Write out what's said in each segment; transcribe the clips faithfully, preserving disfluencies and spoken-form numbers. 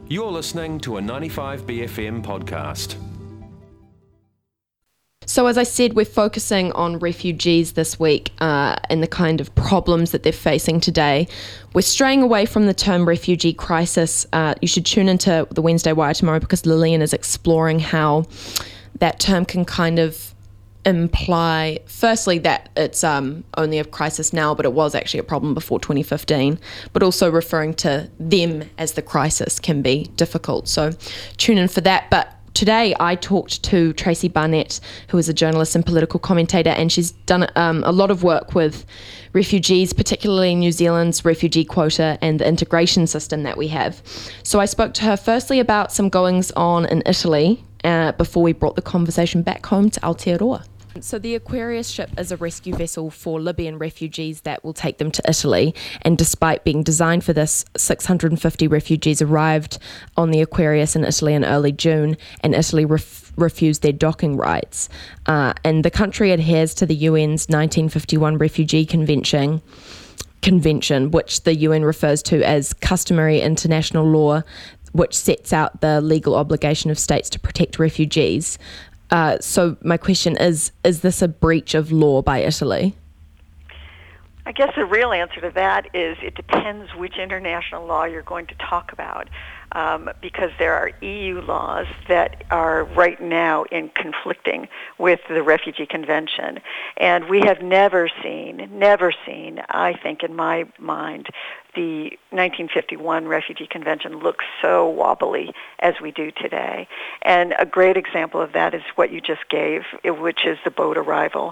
You're listening to a ninety-five B F M podcast. So as I said, we're focusing on refugees this week uh, and the kind of problems that they're facing today. We're straying away from the term refugee crisis. Uh, you should tune into the Wednesday Wire tomorrow because Lillian is exploring how that term can kind of imply, firstly, that it's um, only a crisis now, but it was actually a problem before twenty fifteen, but also referring to them as the crisis can be difficult. So tune in for that. But today I talked to Tracy Barnett, who is a journalist and political commentator, and she's done um, a lot of work with refugees, particularly New Zealand's refugee quota and the integration system that we have. So I spoke to her firstly about some goings on in Italy uh, before we brought the conversation back home to Aotearoa. So the Aquarius ship is a rescue vessel for Libyan refugees that will take them to Italy. And despite being designed for this, six hundred fifty refugees arrived on the Aquarius in Italy in early June, and Italy ref- refused their docking rights. Uh, and the country adheres to the U N's nineteen fifty-one Refugee Convention, Convention, which the U N refers to as customary international law, which sets out the legal obligation of states to protect refugees. Uh, so my question is, is this a breach of law by Italy? I guess the real answer to that is it depends which international law you're going to talk about, um, because there are E U laws that are right now in conflicting with the Refugee Convention. And we have never seen, never seen, I think in my mind, the nineteen fifty-one Refugee Convention looks so wobbly as we do today. And a great example of that is what you just gave, which is the boat arrival.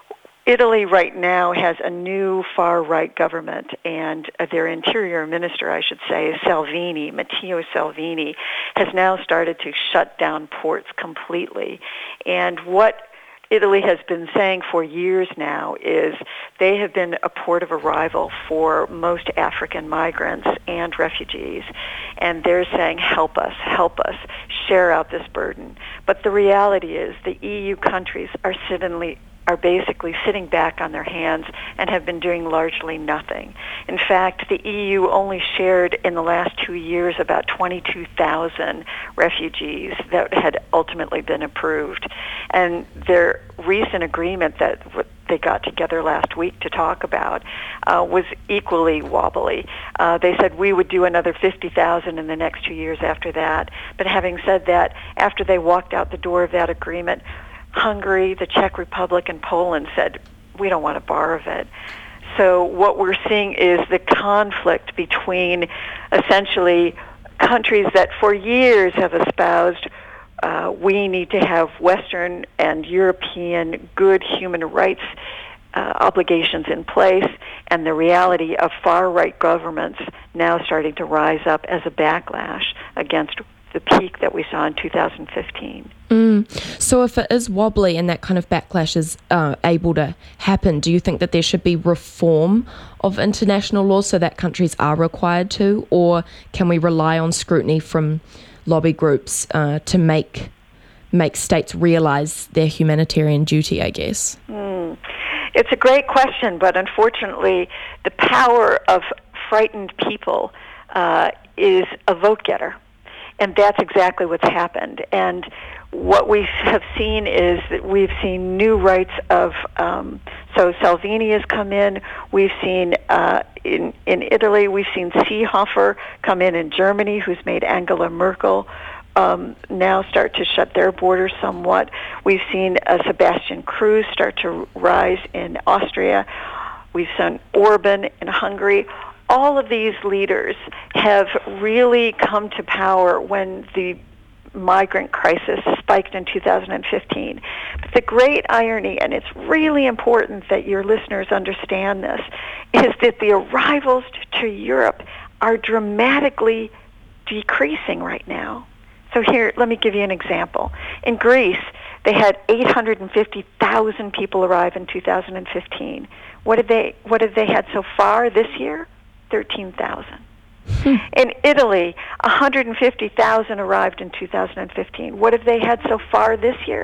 Italy right now has a new far-right government, and their interior minister, I should say, Salvini, Matteo Salvini, has now started to shut down ports completely. And what Italy has been saying for years now is they have been a port of arrival for most African migrants and refugees. And they're saying, help us, help us, share out this burden. But the reality is the E U countries are suddenly are basically sitting back on their hands and have been doing largely nothing. In fact, the E U only shared in the last two years about twenty-two thousand refugees that had ultimately been approved. And their recent agreement that they got together last week to talk about uh, was equally wobbly. Uh, they said we would do another fifty thousand in the next two years after that. But having said that, after they walked out the door of that agreement, Hungary, the Czech Republic, and Poland said, we don't want a bar of it. So what we're seeing is the conflict between essentially countries that for years have espoused uh, we need to have Western and European good human rights uh, obligations in place, and the reality of far-right governments now starting to rise up as a backlash against the peak that we saw in two thousand fifteen. Mm. So if it is wobbly and that kind of backlash is uh, able to happen, do you think that there should be reform of international law so that countries are required to, or can we rely on scrutiny from lobby groups uh, to make make states realise their humanitarian duty, I guess? Mm. It's a great question, but unfortunately the power of frightened people uh, is a vote-getter. And that's exactly what's happened. And what we have seen is that we've seen new rights of, um, so Salvini has come in, we've seen uh, in, in Italy, we've seen Seehofer come in in Germany, who's made Angela Merkel um, now start to shut their borders somewhat. We've seen uh, Sebastian Kurz start to rise in Austria. We've seen Orban in Hungary. All of these leaders have really come to power when the migrant crisis spiked in two thousand fifteen. But the great irony, and it's really important that your listeners understand this, is that the arrivals to Europe are dramatically decreasing right now. So here, let me give you an example. In Greece, they had eight hundred fifty thousand people arrive in two thousand fifteen. What have they, what have they had so far this year? thirteen thousand. Hmm. In Italy, one hundred fifty thousand arrived in two thousand fifteen. What have they had so far this year?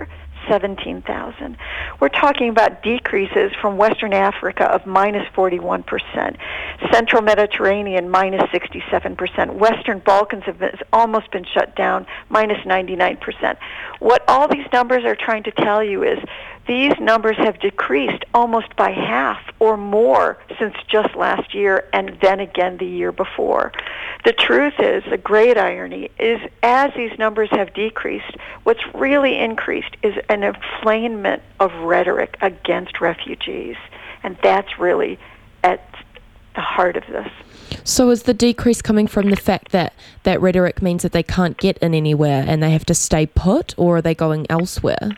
seventeen thousand. We're talking about decreases from Western Africa of minus forty-one percent, Central Mediterranean minus sixty-seven percent, Western Balkans have been, almost been shut down, minus ninety-nine percent. What all these numbers are trying to tell you is these numbers have decreased almost by half or more since just last year and then again the year before. The truth is, the great irony is, as these numbers have decreased, what's really increased is an inflammation of rhetoric against refugees. And that's really at the heart of this. So is the decrease coming from the fact that that rhetoric means that they can't get in anywhere and they have to stay put, or are they going elsewhere?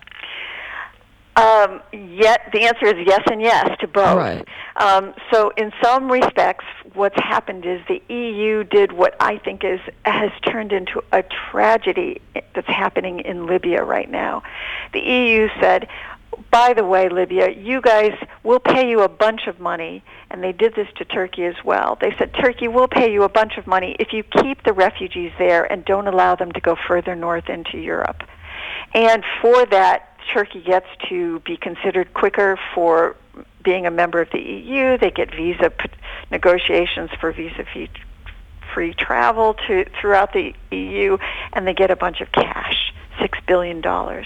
Um, yet the answer is yes and yes to both. Right. Um, so in some respects, what's happened is the E U did what I think is has turned into a tragedy that's happening in Libya right now. The E U said, by the way, Libya, you guys, we'll pay you a bunch of money, and they did this to Turkey as well. They said, Turkey, we'll pay you a bunch of money if you keep the refugees there and don't allow them to go further north into Europe. And for that, Turkey gets to be considered quicker for being a member of the E U. They get visa p- negotiations for visa-free free travel to throughout the E U, and they get a bunch of cash, six billion dollars.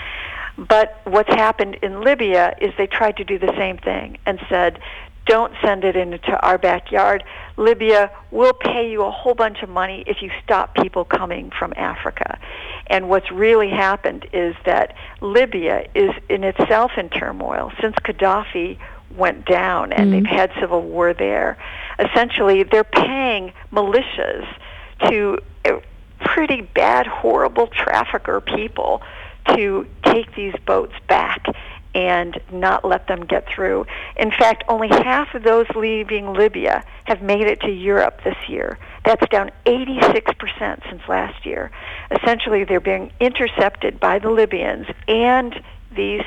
But what's happened in Libya is they tried to do the same thing and said, don't send it into our backyard. Libya, we'll pay you a whole bunch of money if you stop people coming from Africa. And what's really happened is that Libya is in itself in turmoil since Gaddafi went down, and mm. they've had civil war there. Essentially, they're paying militias to pretty bad, horrible trafficker people to take these boats back and not let them get through. In fact, only half of those leaving Libya have made it to Europe this year. That's down eighty-six percent since last year. Essentially, they're being intercepted by the Libyans and these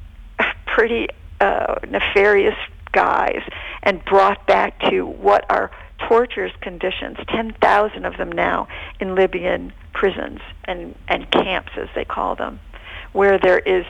pretty uh, nefarious guys and brought back to what are torturous conditions, ten thousand of them now in Libyan prisons and, and camps, as they call them, where there is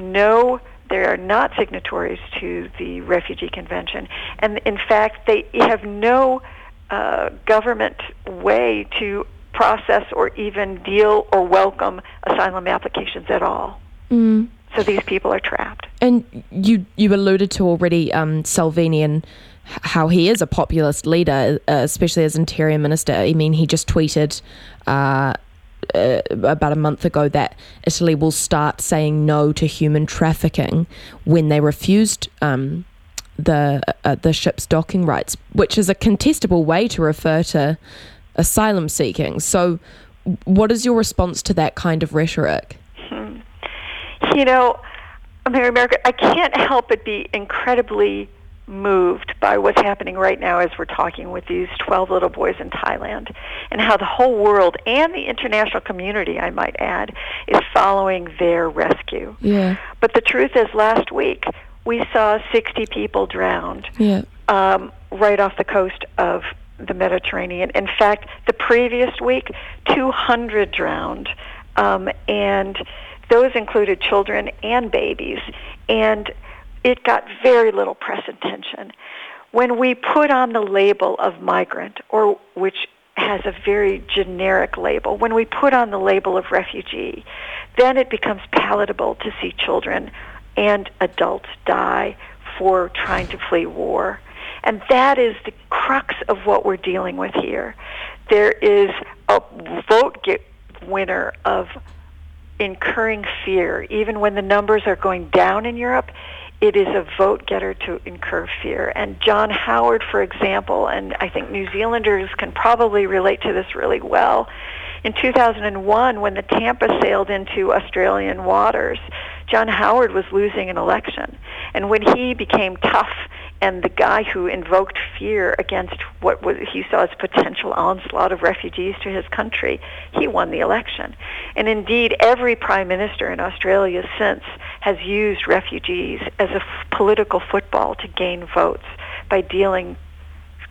no They are not signatories to the Refugee Convention. And in fact, they have no uh, government way to process or even deal or welcome asylum applications at all. Mm. So these people are trapped. And you you alluded to already um, Salvini and how he is a populist leader, uh, especially as Interior Minister. I mean, he just tweeted Uh, Uh, about a month ago that Italy will start saying no to human trafficking when they refused um, the uh, the ship's docking rights, which is a contestable way to refer to asylum seeking. So what is your response to that kind of rhetoric? Hmm. You know, Mary America, I can't help but be incredibly moved by what's happening right now as we're talking with these twelve little boys in Thailand, and how the whole world and the international community, I might add, is following their rescue. Yeah. But the truth is, last week we saw sixty people drowned yeah. um, right off the coast of the Mediterranean. In fact, the previous week, two hundred drowned, um, and those included children and babies. And it got very little press attention. When we put on the label of migrant, or which has a very generic label, when we put on the label of refugee, then it becomes palatable to see children and adults die for trying to flee war. And that is the crux of what we're dealing with here. There is a vote get winner of incurring fear. Even when the numbers are going down in Europe, it is a vote getter to incur fear. And John Howard, for example, and I think New Zealanders can probably relate to this really well, in two thousand one, when the Tampa sailed into Australian waters, John Howard was losing an election. And when he became tough, and the guy who invoked fear against what was, he saw as potential onslaught of refugees to his country, he won the election. And indeed, every prime minister in Australia since has used refugees as a f- political football to gain votes by dealing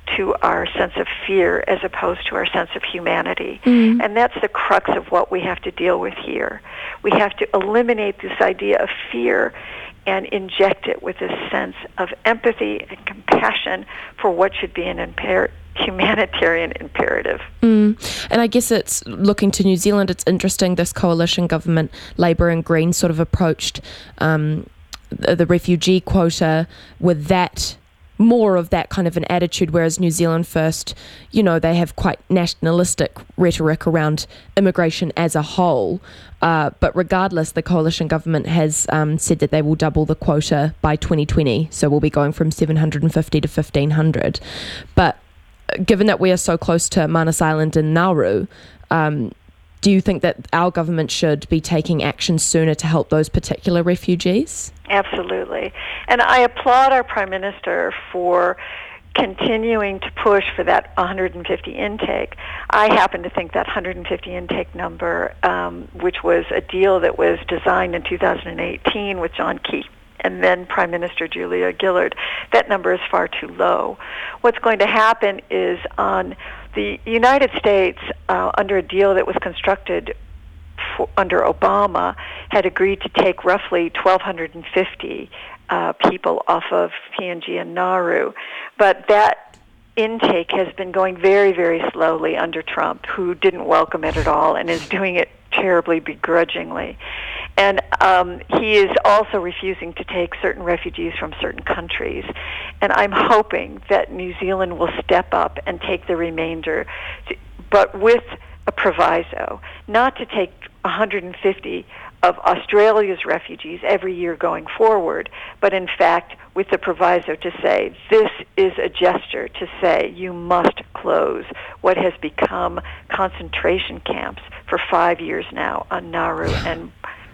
to our sense of fear as opposed to our sense of humanity. Mm. And that's the crux of what we have to deal with here. We have to eliminate this idea of fear and inject it with a sense of empathy and compassion for what should be an imper- humanitarian imperative. Mm. And I guess it's looking to New Zealand, it's interesting this coalition government, Labour and Greens, sort of approached um, the, the refugee quota with that, more of that kind of an attitude, whereas New Zealand First, you know, they have quite nationalistic rhetoric around immigration as a whole. Uh, but regardless, the coalition government has um, said that they will double the quota by twenty twenty. So we'll be going from seven hundred fifty to fifteen hundred. But given that we are so close to Manus Island and Nauru, um, do you think that our government should be taking action sooner to help those particular refugees? Absolutely. And I applaud our Prime Minister for continuing to push for that one hundred fifty intake. I happen to think that one hundred fifty intake number, um, which was a deal that was designed in two thousand eighteen with John Key and then Prime Minister Julia Gillard, that number is far too low. What's going to happen is on the United States, uh, under a deal that was constructed for, under Obama, had agreed to take roughly twelve fifty uh, people off of P N G and Nauru. But that intake has been going very, very slowly under Trump, who didn't welcome it at all and is doing it terribly begrudgingly. And um, he is also refusing to take certain refugees from certain countries. And I'm hoping that New Zealand will step up and take the remainder, to, but with a proviso, not to take one hundred fifty of Australia's refugees every year going forward, but in fact with the proviso to say this is a gesture to say you must close what has become concentration camps for five years now on Nauru and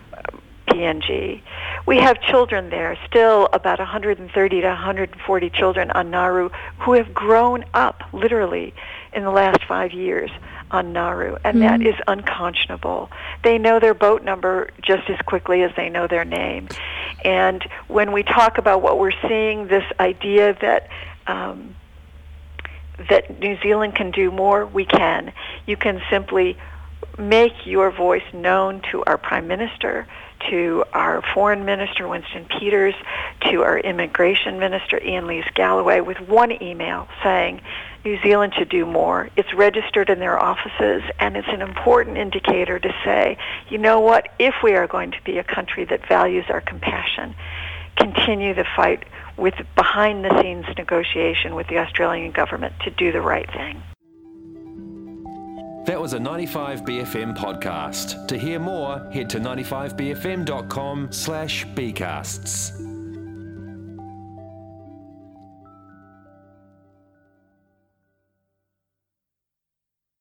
P N G. We have children there, still about one hundred thirty to one hundred forty children on Nauru who have grown up literally in the last five years on Nauru, and mm-hmm. that is unconscionable. They know their boat number just as quickly as they know their name. And when we talk about what we're seeing, this idea that um, that New Zealand can do more, we can. You can simply make your voice known to our Prime Minister, to our Foreign Minister, Winston Peters, to our Immigration Minister, Ian Lees-Galloway, with one email saying New Zealand should do more. It's registered in their offices, and it's an important indicator to say, you know what, if we are going to be a country that values our compassion, continue the fight with behind-the-scenes negotiation with the Australian government to do the right thing. That was a ninety-five B F M podcast. To hear more, head to ninety-five B F M dot com slash B casts.